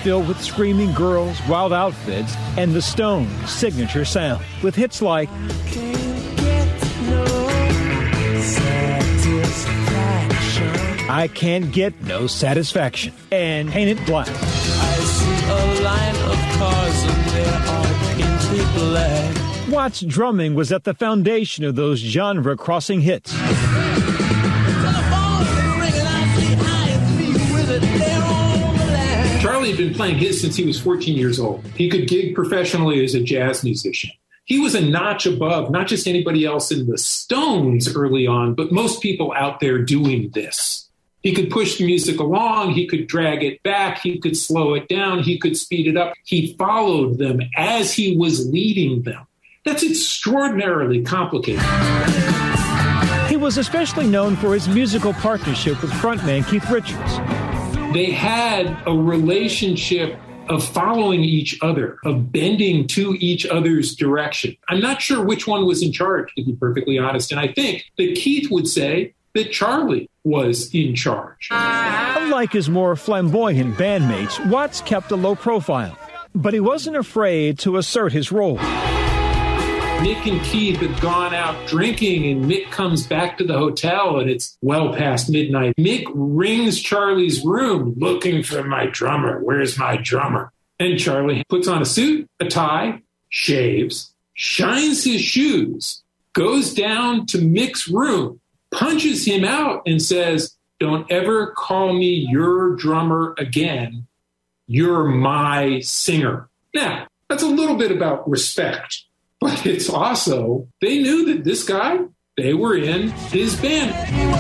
filled with screaming girls, wild outfits, and the Stones' signature sound, with hits like I Can't Get No Satisfaction and Paint It Black. I see a line of cars and they're all painted black. Watt's drumming was at the foundation of those genre-crossing hits. Charlie had been playing his since he was 14 years old. He could gig professionally as a jazz musician. He was a notch above not just anybody else in the Stones early on, but most people out there doing this. He could push the music along. He could drag it back. He could slow it down. He could speed it up. He followed them as he was leading them. That's extraordinarily complicated. He was especially known for his musical partnership with frontman Keith Richards. They had a relationship of following each other, of bending to each other's direction. I'm not sure which one was in charge, to be perfectly honest. And I think that Keith would say that Charlie was in charge. Unlike his more flamboyant bandmates, Watts kept a low profile, but he wasn't afraid to assert his role. Mick and Keith had gone out drinking, and Mick comes back to the hotel, and it's well past midnight. Mick rings Charlie's room looking for my drummer. Where's my drummer? And Charlie puts on a suit, a tie, shaves, shines his shoes, goes down to Mick's room, punches him out, and says, "Don't ever call me your drummer again. You're my singer." Now, that's a little bit about respect. But it's also, they knew that this guy, they were in his band.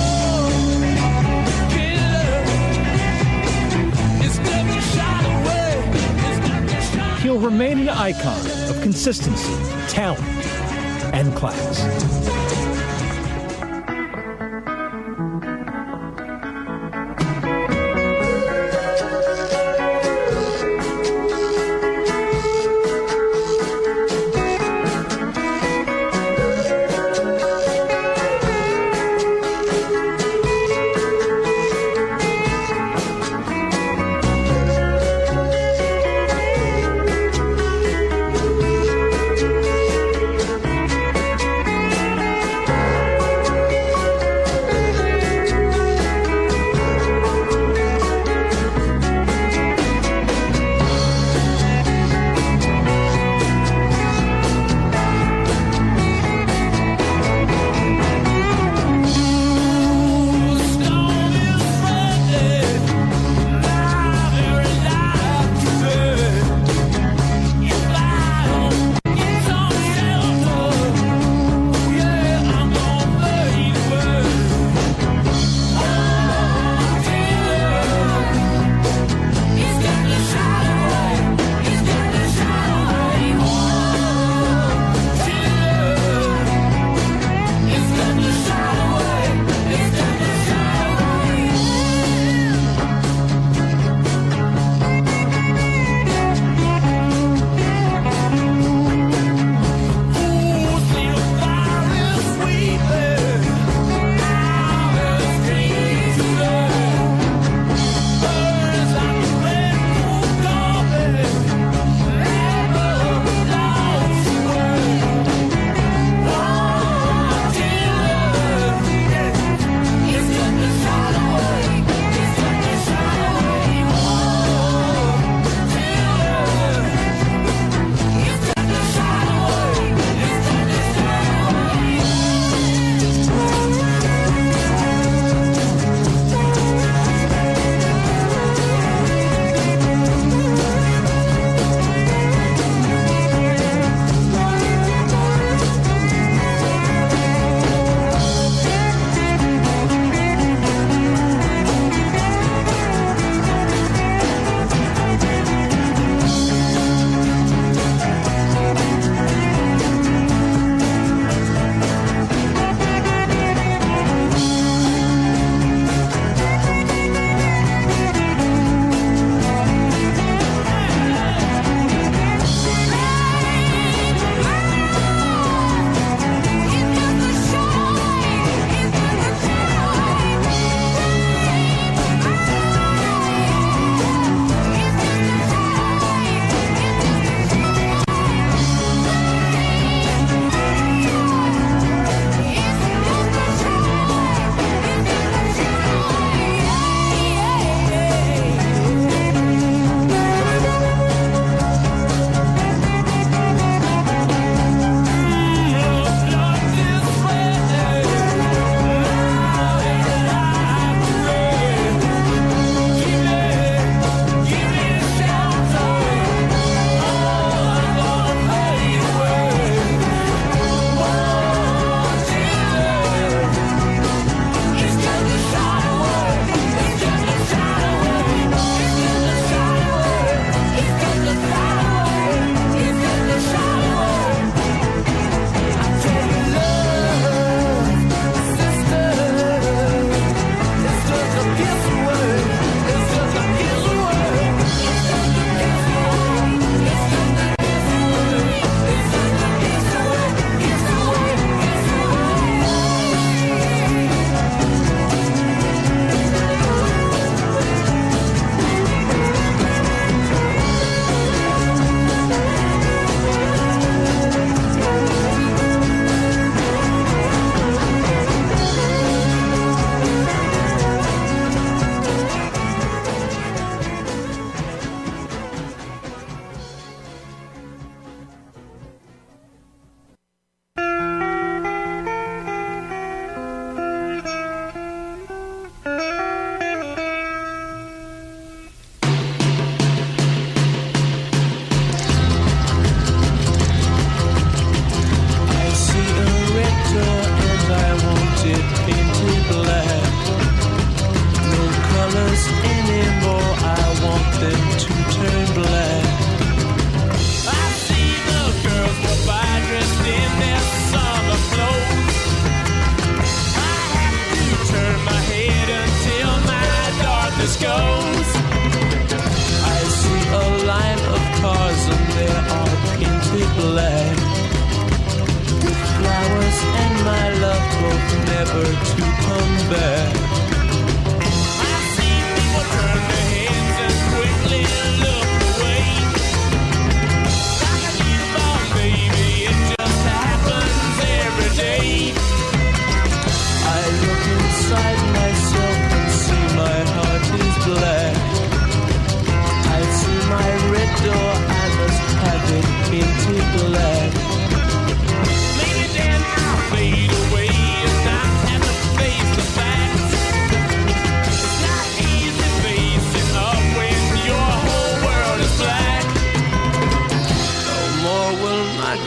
He'll remain an icon of consistency, talent, and class.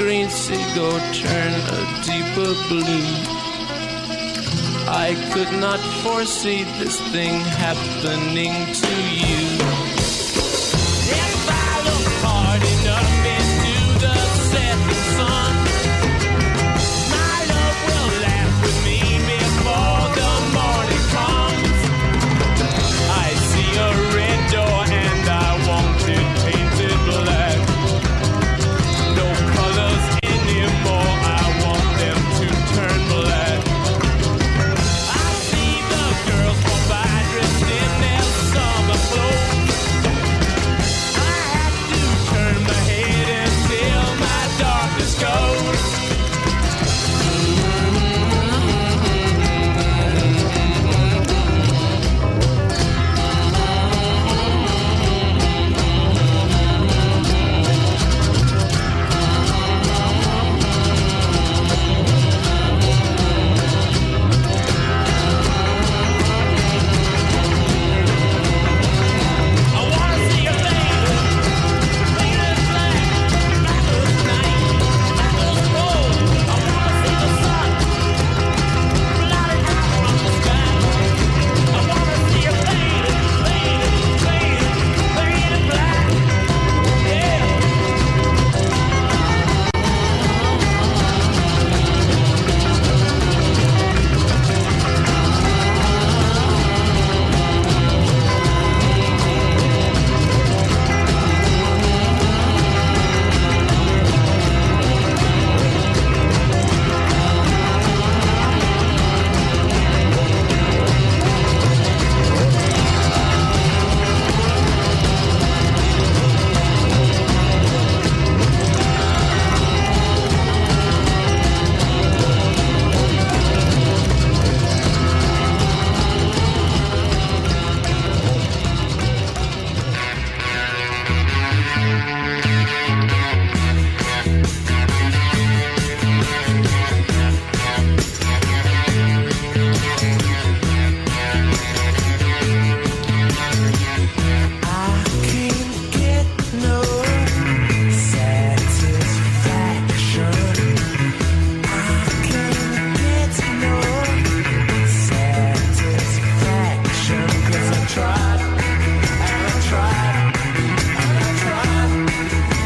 green seagull turn a deeper blue. I could not foresee this thing happening to you. If I look hard enough into the setting sun, my love will laugh with me before the morning comes. I see a red door and I want it painted black. No colors anymore, I want them to turn black. I see the girls go by dressed in their summer clothes. I have to turn my head until my darkness goes. I wanna see a lady, lady black, black as night, black as gold. I wanna see the sun, blotted out from the sky. I wanna see a lady, lady, lady, lady black, yeah. I can't get no satisfaction. I can't get no satisfaction. 'Cause I tried, and I tried, and I tried.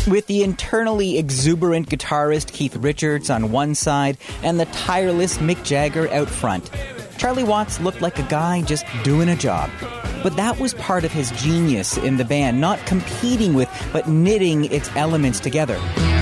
With the internally exuberant guitarist Keith Richards on one side and the tireless Mick Jagger out front, Charlie Watts looked like a guy just doing a job. But that was part of his genius in the band, not competing with, but knitting its elements together.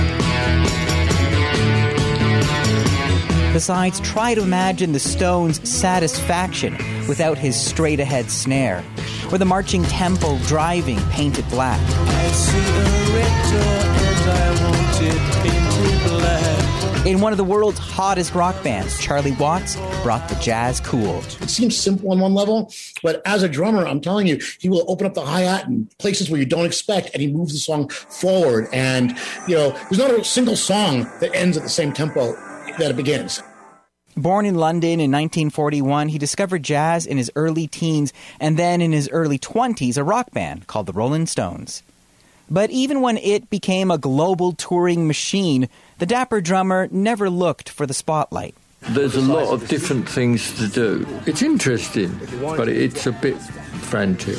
Besides, try to imagine the Stones' Satisfaction without his straight-ahead snare, or the marching tempo driving Painted Black. I see a red door and I want it painted black. In one of the world's hottest rock bands, Charlie Watts brought the jazz cool. It seems simple on one level, but as a drummer, I'm telling you, he will open up the hi-hat in places where you don't expect, and he moves the song forward. And, there's not a single song that ends at the same tempo that it begins. Born in London in 1941, he discovered jazz in his early teens and then in his early 20s a rock band called the Rolling Stones. But even when it became a global touring machine, the dapper drummer never looked for the spotlight. There's a lot of different things to do. It's interesting, but it's a bit frantic.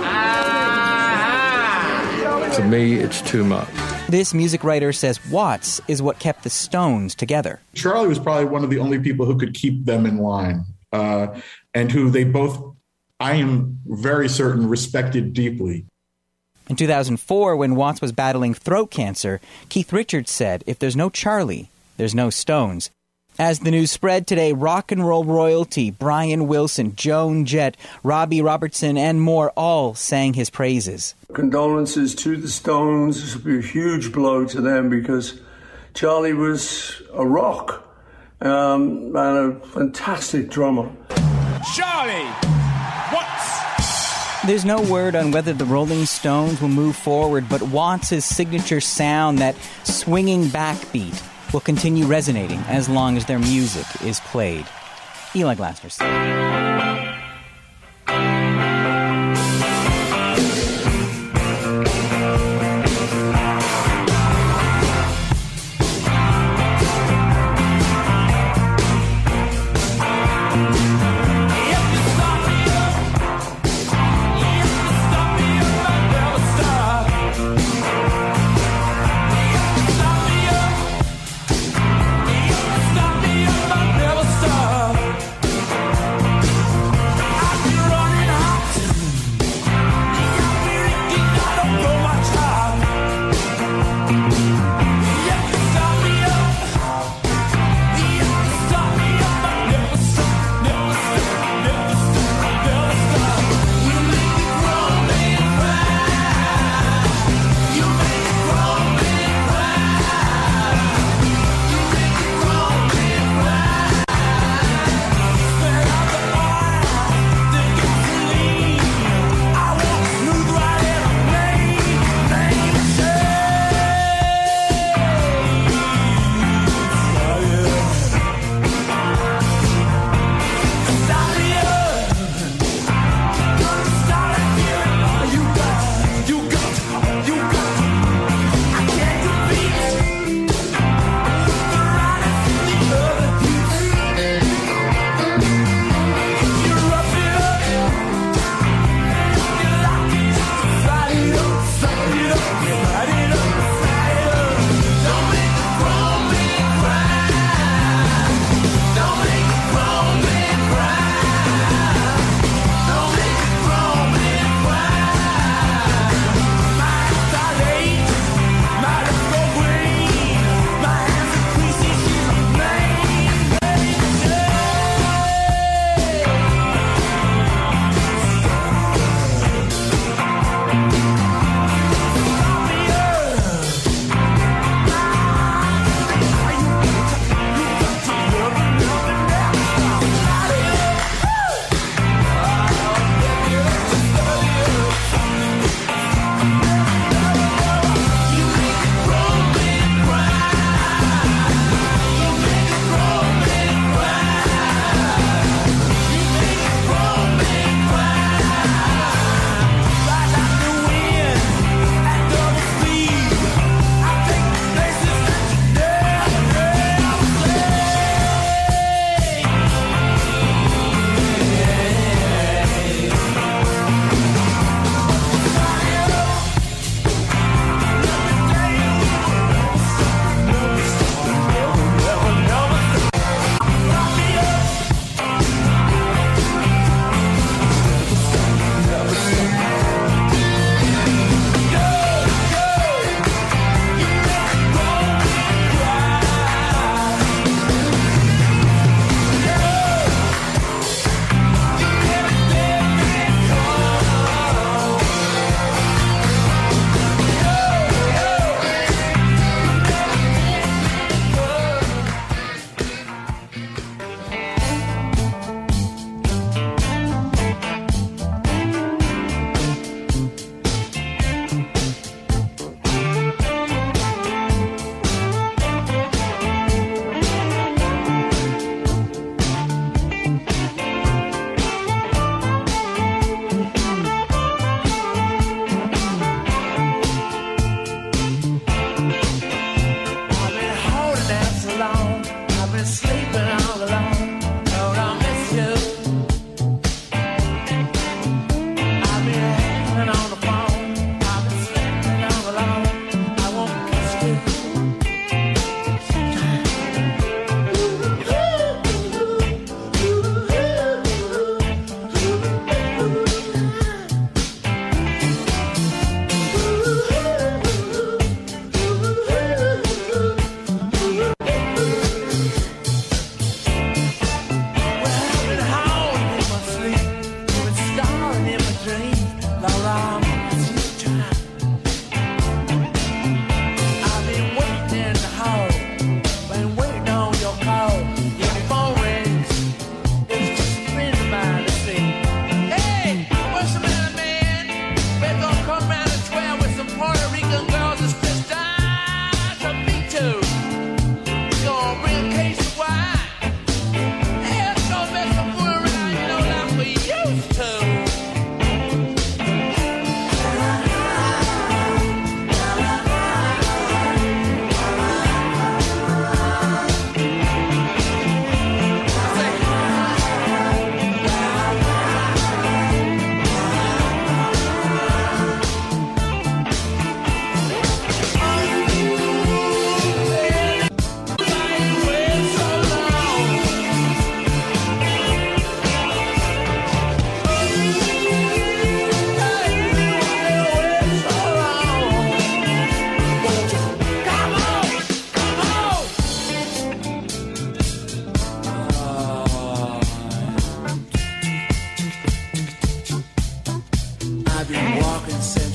For me, it's too much. This music writer says Watts is what kept the Stones together. Charlie was probably one of the only people who could keep them in line, and who they both, I am very certain, respected deeply. In 2004, when Watts was battling throat cancer, Keith Richards said, "If there's no Charlie, there's no Stones." As the news spread today, rock and roll royalty, Brian Wilson, Joan Jett, Robbie Robertson, and more all sang his praises. Condolences to the Stones. This will be a huge blow to them because Charlie was a rock and a fantastic drummer. Charlie Watts! There's no word on whether the Rolling Stones will move forward, but Watts' signature sound, that swinging backbeat, will continue resonating as long as their music is played. Eli Glasner.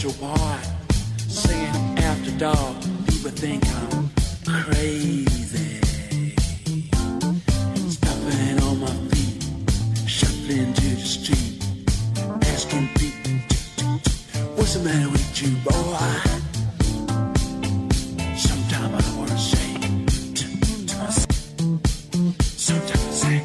Central Park, singing after dark. People think I'm crazy. Stopping on my feet, shuffling to the street, asking people, what's the matter with you, boy? Sometimes I want to say to myself, sometimes I say,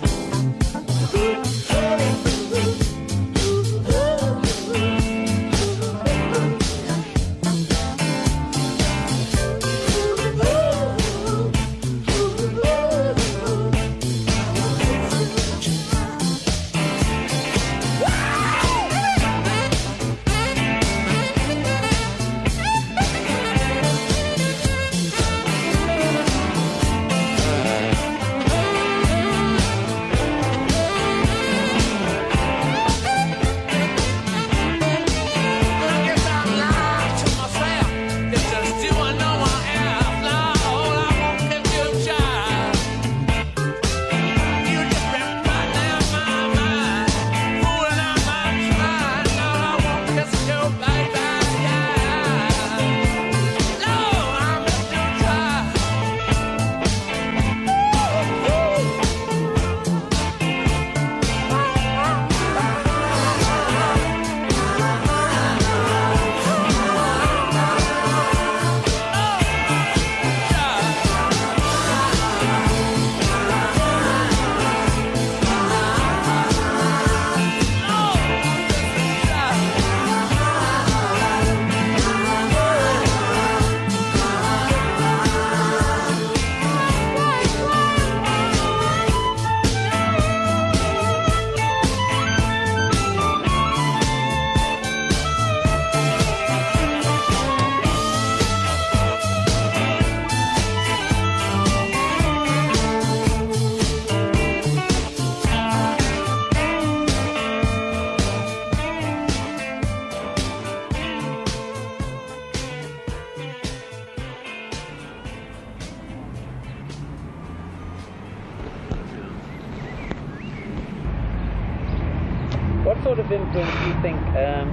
what sort of influence do you think the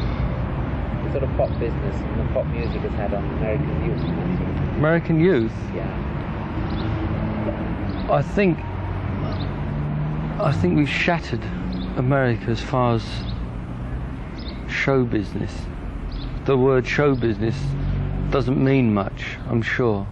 sort of pop business and the pop music has had on American youth? American youth? Yeah. I think we've shattered America as far as show business. The word show business doesn't mean much, I'm sure.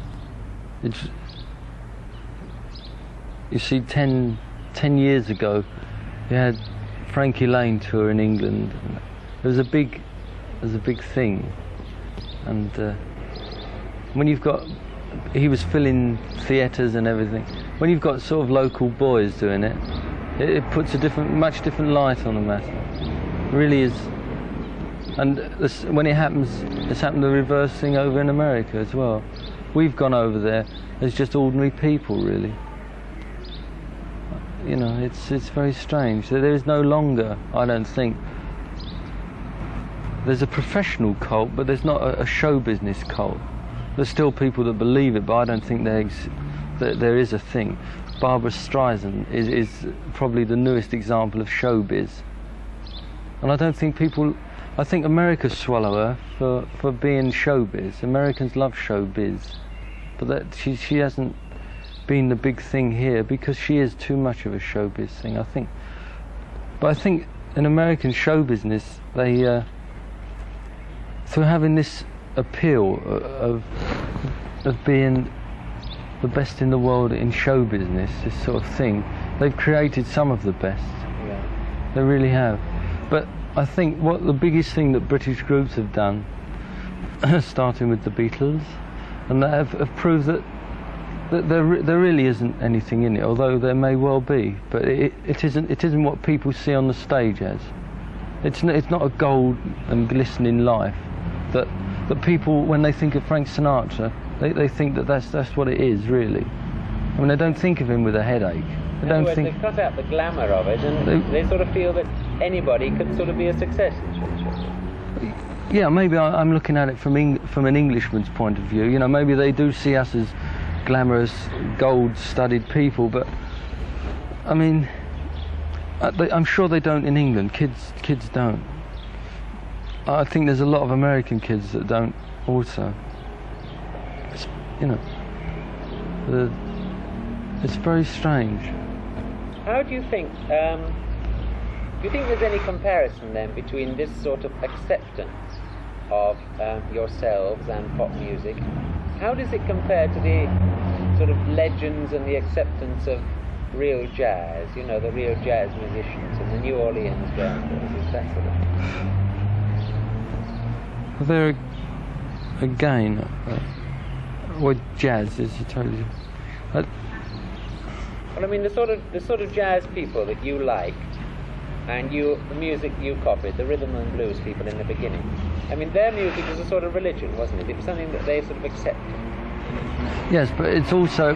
You see, 10 years ago, you had Frankie Lane tour in England. It was a big thing, and when you've got, he was filling theatres and everything. When you've got sort of local boys doing it, it puts a much different light on the matter. It really is. And when it happens, it's happened the reverse thing over in America as well. We've gone over there as just ordinary people, really. You know, it's very strange. There is no longer, I don't think, there's a professional cult, but there's not a show business cult. There's still people that believe it, but I don't think that there is a thing. Barbra Streisand is probably the newest example of showbiz. And I don't think people, I think America swallow her for being showbiz. Americans love showbiz, but that she hasn't been the big thing here because she is too much of a showbiz thing, I think. But I think in American show business, they through having this appeal of being the best in the world in show business, this sort of thing, they've created some of the best. Yeah. They really have. But I think what the biggest thing that British groups have done, starting with the Beatles, and they have proved that there really isn't anything in it, although there may well be. But it isn't what people see on the stage as. It's not a gold and glistening life that people, when they think of Frank Sinatra, they think that's what it is, really. I mean, they don't think of him with a headache. They cut out the glamour of it, and they sort of feel that anybody could sort of be a success in show. Yeah, maybe I'm looking at it from an Englishman's point of view. You know, maybe they do see us as glamorous, gold-studded people, but I mean, I'm sure they don't in England. Kids don't. I think there's a lot of American kids that don't also. You know, it's very strange. How do you think, do you think there's any comparison then between this sort of acceptance of yourselves and pop music? How does it compare to the sort of legends and the acceptance of real jazz, you know, the real jazz musicians and the New Orleans jazz boys, that sort of thing? They're, again, what jazz is totally... Well, I mean, the sort of jazz people that you liked, and the music you copied, the rhythm and blues people in the beginning. I mean, their music was a sort of religion, wasn't it? It was something that they sort of accepted. Yes, but it's also,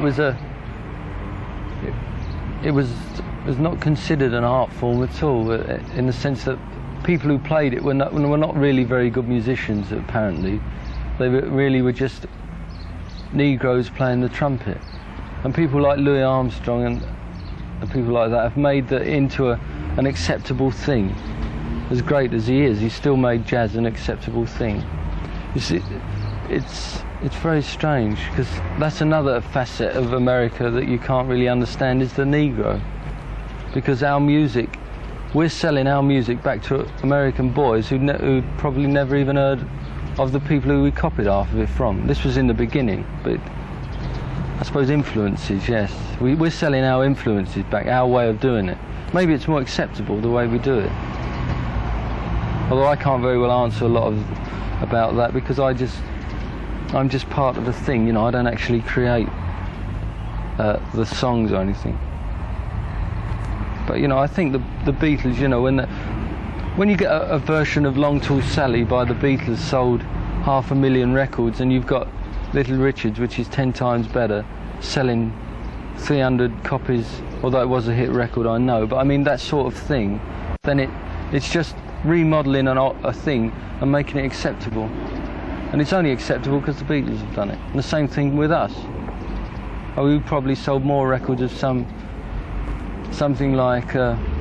it was not considered an art form at all, in the sense that people who played it were not really very good musicians, apparently. They really were just Negroes playing the trumpet. And people like Louis Armstrong and people like that have made that into an acceptable thing. As great as he is, he still made jazz an acceptable thing. You see, it's very strange, because that's another facet of America that you can't really understand, is the Negro. Because our music, we're selling our music back to American boys who probably never even heard of the people who we copied half of it from. This was in the beginning, but I suppose influences, yes. We're selling our influences back, our way of doing it. Maybe it's more acceptable the way we do it. Although I can't very well answer a lot about that, because I'm just part of the thing, you know. I don't actually create the songs or anything. But, you know, I think the Beatles, you know, when you get a version of Long Tall Sally by the Beatles sold 500,000 records, and you've got Little Richards, which is 10 times better, selling 300 copies, although it was a hit record, I know, but I mean that sort of thing, then it's just remodelling a thing and making it acceptable. And it's only acceptable because the Beatles have done it. And the same thing with us. We probably sold more records of something like,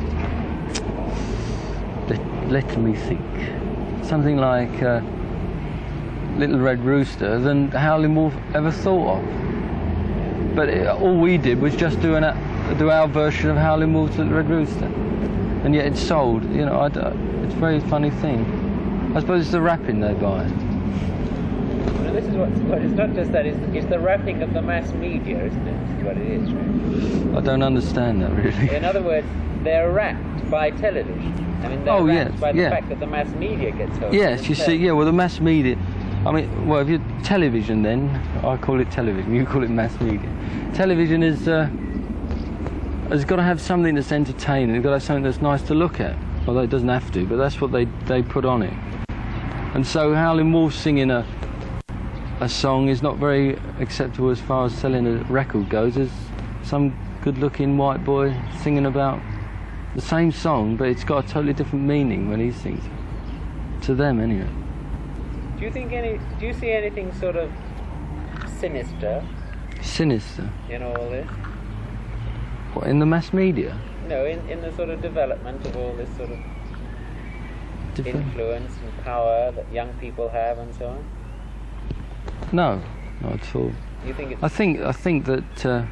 let me think, something like Little Red Rooster than Howlin' Wolf ever thought of. But all we did was just do our version of Howlin' Wolf's Little Red Rooster. And yet it's sold, you know. It's a very funny thing. I suppose it's the rapping they buy. Well, this is it's not just that, it's the rapping of the mass media, isn't it? Is what it is, right? I don't understand that, really. In other words, they're rapped by television. I mean, they're rapped by the fact that the mass media gets hold of Yes, them. you see, yeah, well, the mass media... I mean, well, if you're television, then I call it television. You call it mass media. Television has got to have something that's entertaining. It's got to have something that's nice to look at. Although it doesn't have to, but that's what they put on it. And so Howlin' Wolf singing a song is not very acceptable as far as selling a record goes. There's some good-looking white boy singing about the same song, but it's got a totally different meaning when he sings it. To them, anyway. Do you see anything sort of sinister? Sinister? In all this? What, in the mass media? No, in the sort of development of all this sort of influence and power that young people have and so on? No, not at all. You think it's... I think that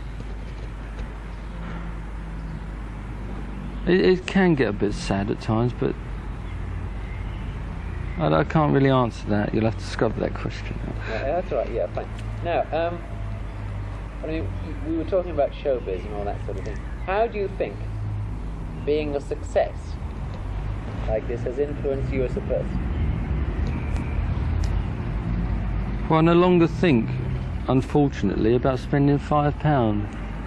it can get a bit sad at times, but I can't really answer that. You'll have to scrub that question out. Yeah, that's all right. Yeah, fine. Now, I mean, we were talking about showbiz and all that sort of thing. How do you think being a success like this has influenced you as a person? Well, I no longer think, unfortunately, about spending £5.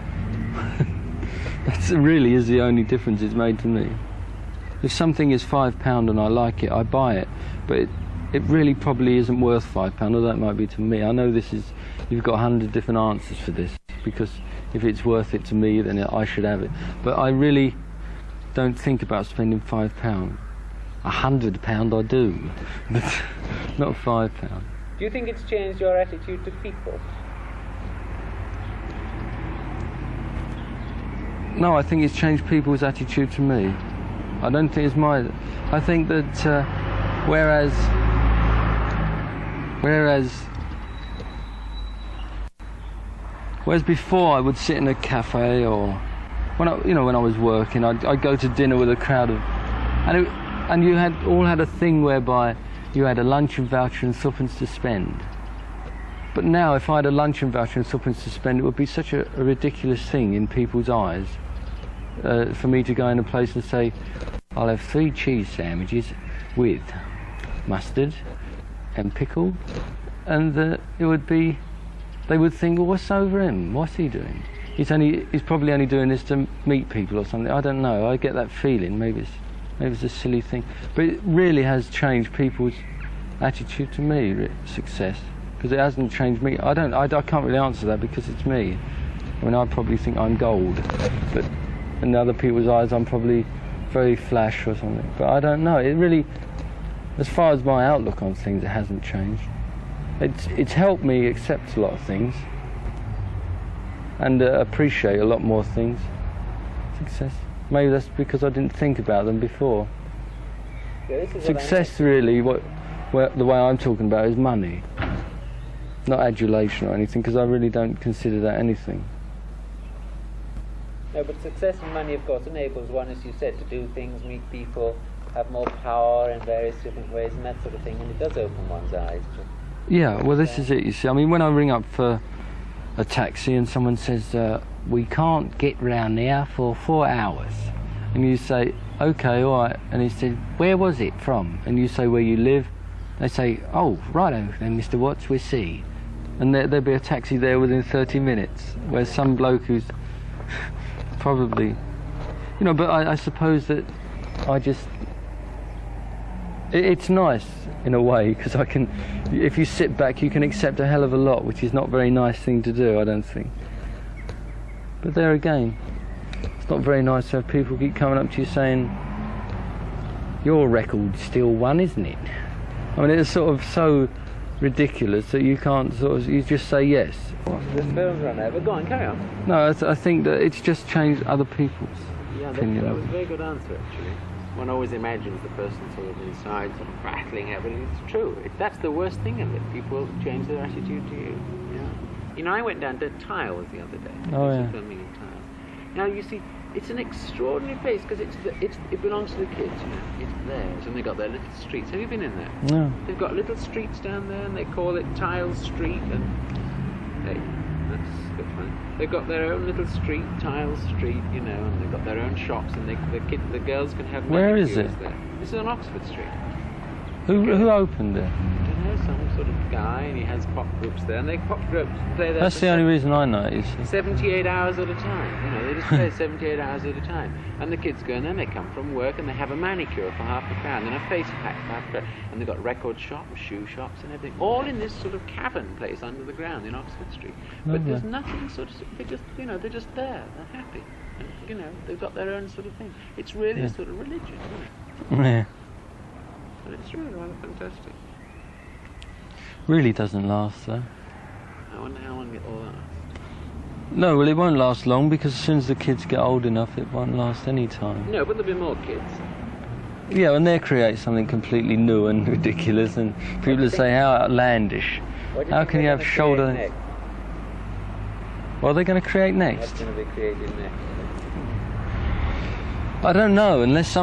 That really is the only difference it's made to me. If something is £5 and I like it, I buy it. But it really probably isn't worth £5, although it might be to me. I know you've got 100 different answers for this, because if it's worth it to me, then I should have it. But I really don't think about spending £5. £100 I do, but not £5. Do you think it's changed your attitude to people? No, I think it's changed people's attitude to me. I don't think it's my... I think that Whereas before I would sit in a cafe, or when I was working, I'd go to dinner with a crowd of, and you all had a thing whereby you had a luncheon voucher and threepence to spend. But now, if I had a luncheon voucher and threepence to spend, it would be such a ridiculous thing in people's eyes for me to go in a place and say, I'll have 3 cheese sandwiches with mustard and pickle, and it would be, they would think, well, what's over him? What's he doing? He's probably only doing this to meet people or something. I don't know. I get that feeling. Maybe it's a silly thing, but it really has changed people's attitude to me. Success, because it hasn't changed me. I can't really answer that because it's me. I mean, I probably think I'm gold, but in other people's eyes, I'm probably very flash or something. But I don't know. It really, as far as my outlook on things, it hasn't changed. It's helped me accept a lot of things and appreciate a lot more things. Success. Maybe that's because I didn't think about them before. Yeah, success, really, the way I'm talking about is money, not adulation or anything, because I really don't consider that anything. No, but success and money, of course, enables one, as you said, to do things, meet people, have more power in various different ways and that sort of thing, and it does open one's eyes. Yeah, well, this is it, you see. I mean, when I ring up for a taxi and someone says, we can't get round there for 4 hours, and you say, okay, all right, and he said, where was it from? And you say where you live. They say, oh, righto then, Mr. Watts, we'll see. And there'll be a taxi there within 30 minutes, where some bloke who's probably, but I suppose that it's nice in a way, because if you sit back, you can accept a hell of a lot, which is not a very nice thing to do, I don't think. But there again, it's not very nice to have people keep coming up to you saying, your record's still one, isn't it? I mean, it's sort of so ridiculous that you can't you just say yes. The film's run out, but go on, carry on. No, I think that it's just changed other people's opinion. That was a very good answer, actually. One always imagines the person sort of inside, sort of battling everything. It's true. That's the worst thing of it. People change their attitude to you. Yeah. I went down to Tiles the other day. Oh, yeah. Filming in Tiles. Now, you see, it's an extraordinary place because it belongs to the kids. It's theirs, and they got their little streets. Have you been in there? No. They've got little streets down there, and they call it Tiles Street, and that's good fun. They've got their own little street, Tiles Street, and they've got their own shops, and the girls can have. Where is it? There. This is on Oxford Street. Who opened it? I don't know, some sort of guy, and he has pop groups there, and they pop groups play there. That's the only reason I know it. 78 hours at a time. They just play 78 hours at a time. And the kids go in there, and they come from work, and they have a manicure for £50, and a face pack for £50, and they've got record shops, shoe shops, and everything, all in this sort of cavern place under the ground in Oxford Street. But there's nothing sort of. They're just there. They're happy, and they've got their own sort of thing. It's really a sort of religion, isn't it? Yeah. But it's really rather fantastic. Really doesn't last, though. I wonder how long it all lasts. No, well, it won't last long, because as soon as the kids get old enough, it won't last any time. No, but there'll be more kids. Yeah, and they create something completely new and ridiculous, and people will say, how outlandish. How can you have shoulder... What are they going to create next? What's going to be created next? I don't know, unless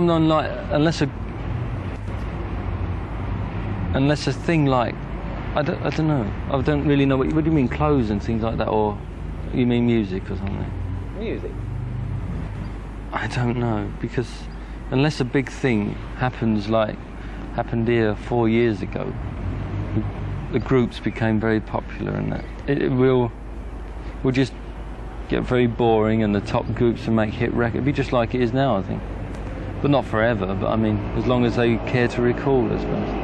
a thing like, I don't know. I don't really know. What do you mean, clothes and things like that, or you mean music or something? Music? I don't know, because unless a big thing happens like happened here 4 years ago, the groups became very popular, and that it will just get very boring, and the top groups will make hit records. It'll be just like it is now, I think. But not forever, but I mean, as long as they care to record, I suppose.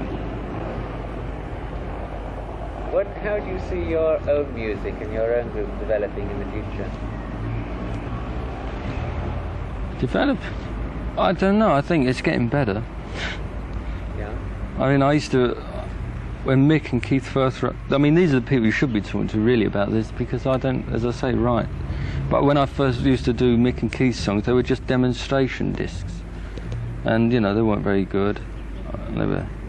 How do you see your own music and your own group developing in the future? Develop? I don't know. I think it's getting better. Yeah. I mean, I used to, when Mick and Keith first, these are the people you should be talking to really about this, because I don't, as I say, write. But when I first used to do Mick and Keith songs, they were just demonstration discs, and they weren't very good. They were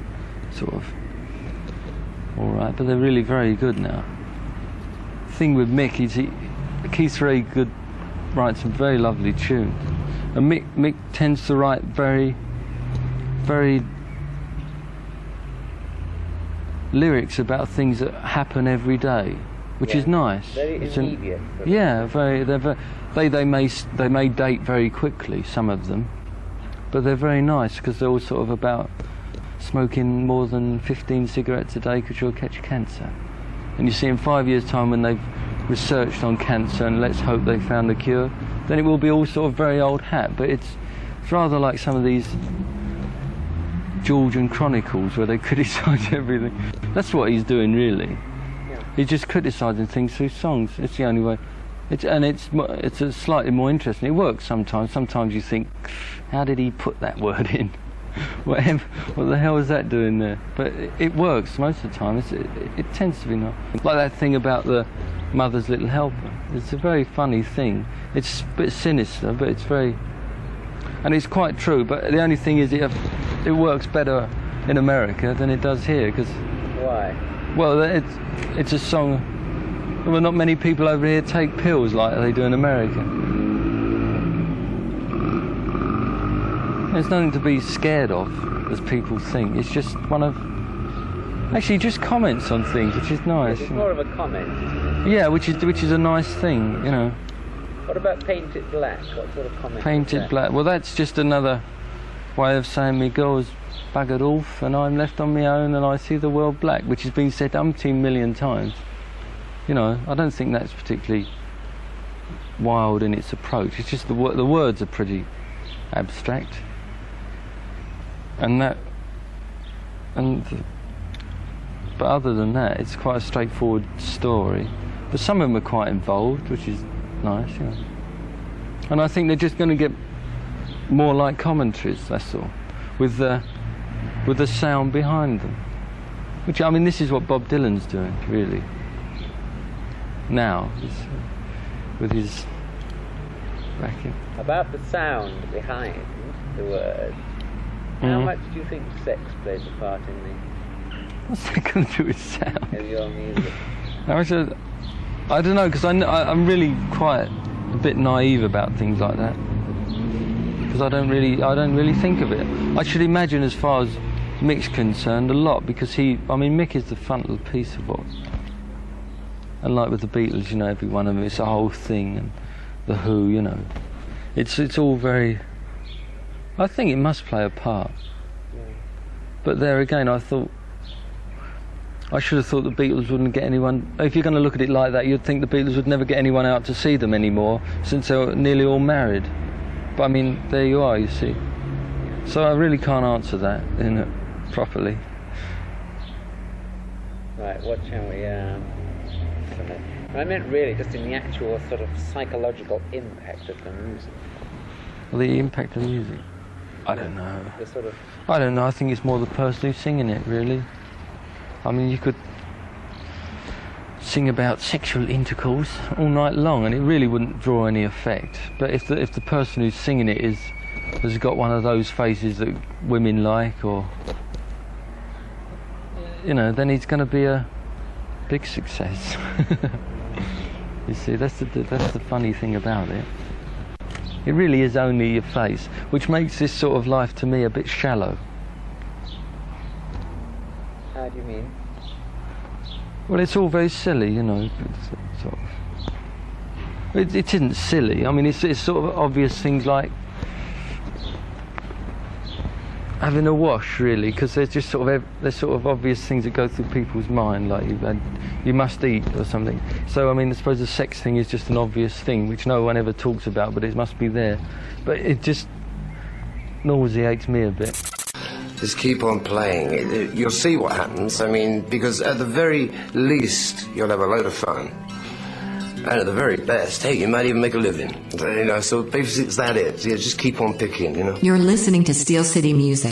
sort of all right, but they're really very good now. The thing with Mick is Keith's very good, writes some very lovely tunes, and Mick tends to write very, very lyrics about things that happen every day, which is nice. Very immediate. They may date very quickly, some of them, but they're very nice because they're all sort of about smoking more than 15 cigarettes a day because you'll catch cancer. And you see in 5 years' time, when they've researched on cancer and let's hope they found the cure, then it will be all sort of very old hat. But it's rather like some of these Georgian chronicles where they criticise everything. That's what he's doing, really. Yeah. He's just criticising things through songs. It's the only way. It's a slightly more interesting. It works sometimes. Sometimes you think, how did he put that word in? What the hell is that doing there? But it works most of the time. It tends to be nice. Like that thing about the Mother's Little Helper. It's a very funny thing. It's a bit sinister, but it's very... And it's quite true, but the only thing is it works better in America than it does here, because... Why? Well, it's a song... Well, not many people over here take pills like they do in America. There's nothing to be scared of, as people think. It's just one of... Actually, just comments on things, which is nice. It's more of a comment, isn't it? Yeah, which is a nice thing, you know. What about Paint It Black? What sort of comment? Paint It Black. Well, that's just another way of saying me girl's buggered off and I'm left on my own and I see the world black, which has been said umpteen million times. You know, I don't think that's particularly wild in its approach. It's just the words are pretty abstract. But other than that, it's quite a straightforward story. But some of them are quite involved, which is nice, you know. And I think they're just going to get more like commentaries, that's all, with the sound behind them. Which, I mean, this is what Bob Dylan's doing, really. Now, with his backing. About the sound behind the words, how much do you think sex plays a part in What's that going to do with sound? your music? I don't know, because I'm really quite a bit naive about things like that. Because I don't really think of it. I should imagine, as far as Mick's concerned, a lot, because Mick is the frontal piece of what. And like with the Beatles, you know, every one of them, it's a whole thing, and the Who, you know, it's all very. I think it must play a part. Yeah. But there again, I should have thought the Beatles wouldn't get anyone... If you're going to look at it like that, you'd think the Beatles would never get anyone out to see them anymore, since they're nearly all married. But I mean, there you are, you see. So I really can't answer that, you know, properly. Right, what shall we... I meant really just in the actual sort of psychological impact of the music. Well, the impact of the music? I don't know. The sort of... I don't know, I think it's more the person who's singing it, really. I mean, you could sing about sexual intercourse all night long and it really wouldn't draw any effect. But if the person who's singing it has got one of those faces that women like, or, you know, then he's going to be a big success. You see, that's the funny thing about it. It really is only your face, which makes this sort of life to me a bit shallow. How do you mean? Well, it's all very silly, you know. It isn't silly. I mean, it's sort of obvious things like having a wash, really, because there's just sort of obvious things that go through people's mind, like you must eat or something. So I mean, I suppose the sex thing is just an obvious thing which no one ever talks about, but it must be there. But it just nauseates me a bit. Just keep on playing. You'll see what happens. I mean, because at the very least, you'll have a load of fun. And at the very best, hey, you might even make a living. You know, so basically it's that it. Yeah, just keep on picking, you know. You're listening to Steel City Music.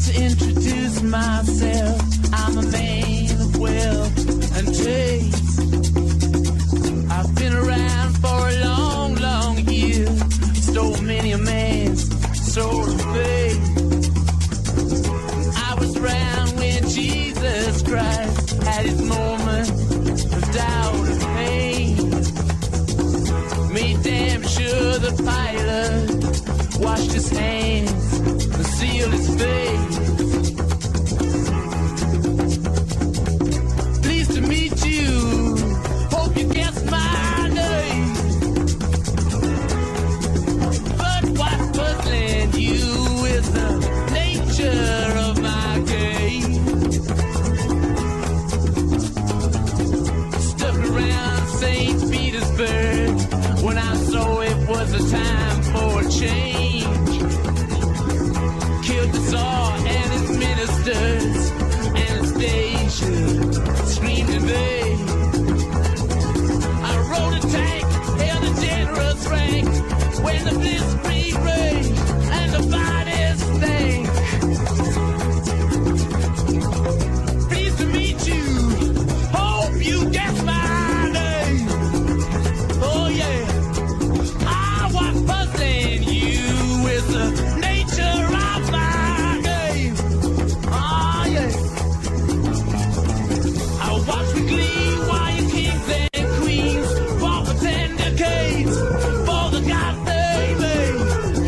to introduce myself. I'm a man of wealth and taste. I've been around for a long, long year. Stole many a man's soul of faith. I was around when Jesus Christ had his moment of doubt and pain. Made damn sure the pilot washed his hands and sealed his face. Pleased to meet you. Hope you guessed my name. But what's puzzling you is the nature of my game. Stuck around St. Petersburg when I saw it was a time for a change. Killed the Tsar and his ministers. Anastasia screamed in vain. I rode a tank, held a generous rank when the blitzkrieg raged and the bodies stank. Pleased to meet you. Hope you guessed my name. Oh yeah. I was puzzling you with the nature of my game. Oh yeah. I watch with glee while you kings and queens fought for 10 decades for the God they made.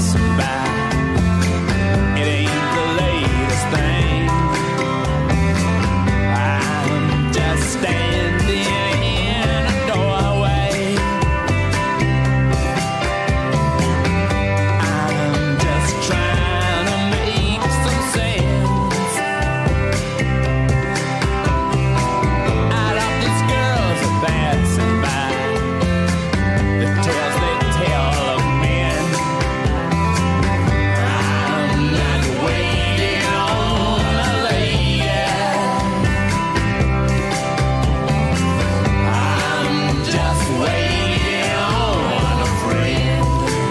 passing by. It ain't the latest thing. I'm just standing in a doorway. I'm just trying to make some sense out of these girls that passing by. The tales they tell of men. I'm not waiting on a lady. I'm just waiting on a friend.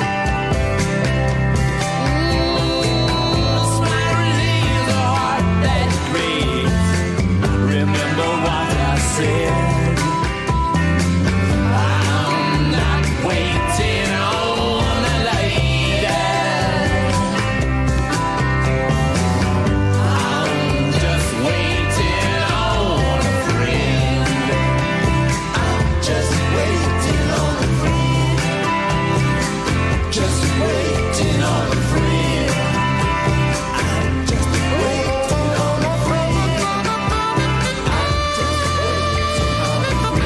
A smile relieves a heart that grieves. Remember what I said. I'm not waiting on a lady. I'm just waiting on a friend. I'm just waiting on a friend. Just waiting on a friend. I'm just waiting on a friend. I'm just waiting on a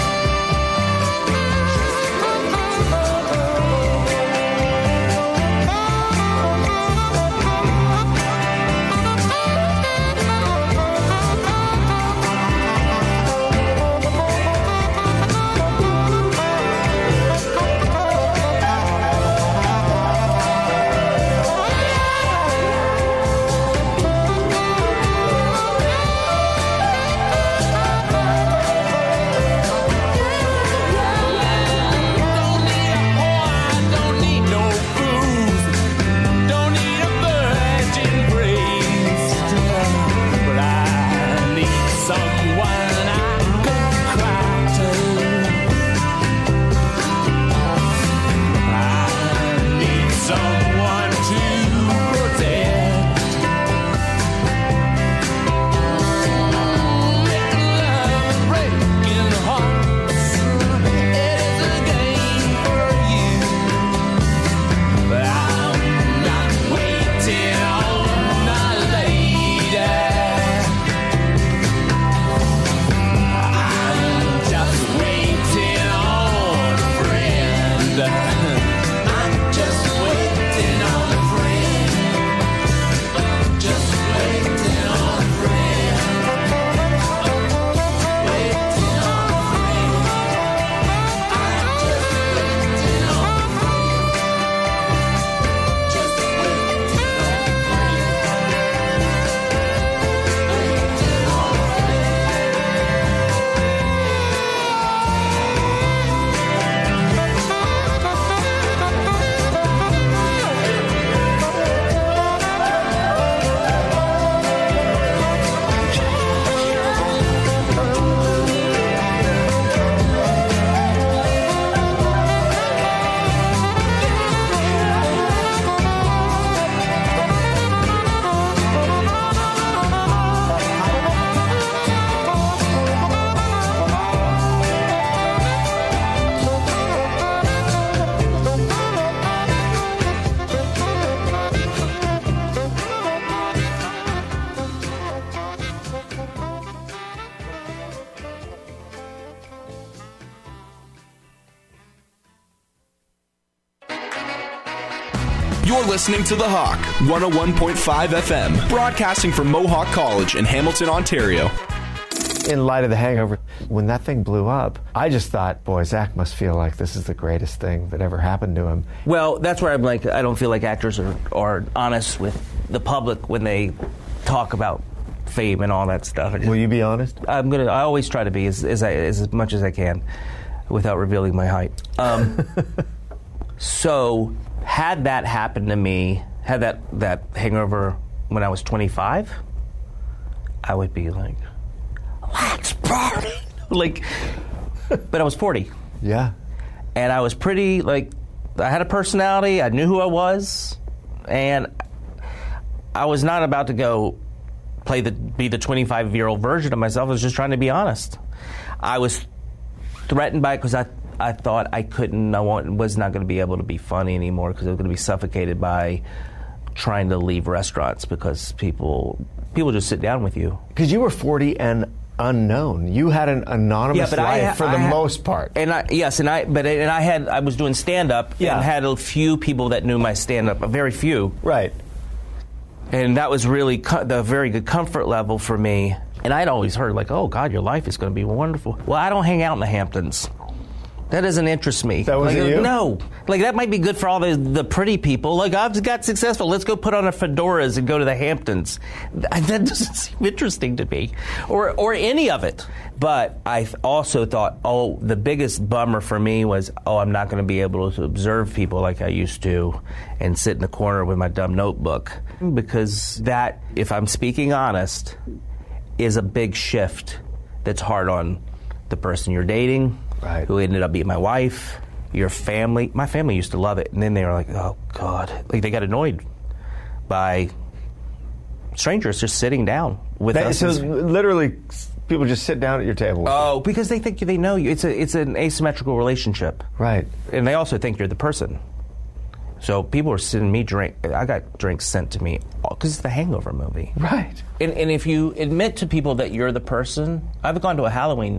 Don't need no booze, don't need a virgin breeze, but I need someone I can cry to. I need someone to protect. Making love, breaking hearts, it is a game for you. But I'm not waiting on a lady. I'm just waiting on a friend. I'm just waiting on a friend. Just waiting on a friend. Waiting on a friend. I'm just waiting on a friend. Just waiting You're listening to The Hawk, 101.5 FM, broadcasting from Mohawk College in Hamilton, Ontario. In light of The Hangover, when that thing blew up, I just thought, boy, Zach must feel like this is the greatest thing that ever happened to him. Well, that's where I'm like, I don't feel like actors are honest with the public when they talk about fame and all that stuff. Will you be honest? I always try to be as much as I can without revealing my height. So, had that happened to me, had that hangover when I was 25, I would be like, let's party! But I was 40. Yeah. And I was pretty, I had a personality, I knew who I was, and I was not about to go be the 25-year-old version of myself. I was just trying to be honest. I was threatened by it because I thought I was not going to be able to be funny anymore because I was going to be suffocated by trying to leave restaurants because people just sit down with you. Because you were 40 and unknown. You had an anonymous life for the most part. And I was doing stand-up and had a few people that knew my stand-up, a very few. Right. And that was really the very good comfort level for me. And I'd always heard, like, oh, God, your life is going to be wonderful. Well, I don't hang out in the Hamptons. That doesn't interest me. That wasn't you? No. Like, that might be good for all the pretty people. Like, I've got successful. Let's go put on a fedoras and go to the Hamptons. That doesn't seem interesting to me. Or any of it. But I also thought, the biggest bummer for me was, I'm not going to be able to observe people like I used to and sit in the corner with my dumb notebook. Because that, if I'm speaking honest, is a big shift that's hard on the person you're dating, who ended up being my wife, your family. My family used to love it, and then they were like, oh, God. Like, they got annoyed by strangers just sitting down with us. So literally, people just sit down at your table with you. Because they think they know you. It's an asymmetrical relationship. Right. And they also think you're the person. So people were sending me I got drinks sent to me because it's the Hangover movie. Right. And if you admit to people that you're the person, I've gone to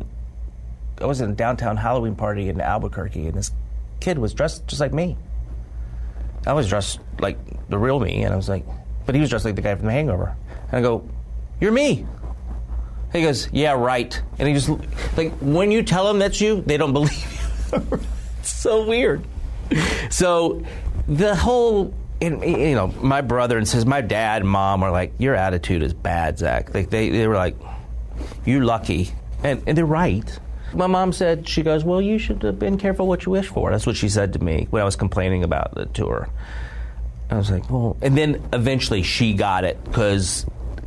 I was in a downtown Halloween party in Albuquerque, and this kid was dressed just like me. I was dressed like the real me, and I was like, but he was dressed like the guy from The Hangover. And I go, you're me. He goes, yeah, right. And he just, like, when you tell them that's you, they don't believe you. It's so weird. So the whole, my brother and my dad and mom were like, your attitude is bad, Zach. Like, they were like, you're lucky. And they're right. My mom said, she goes, well, you should have been careful what you wish for. That's what she said to me when I was complaining about the tour. I was like, well, and then eventually she got it because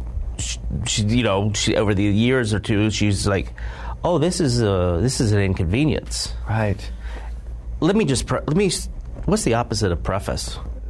she over the years or two, she's like, oh, this is an inconvenience. Right. Let me what's the opposite of preface?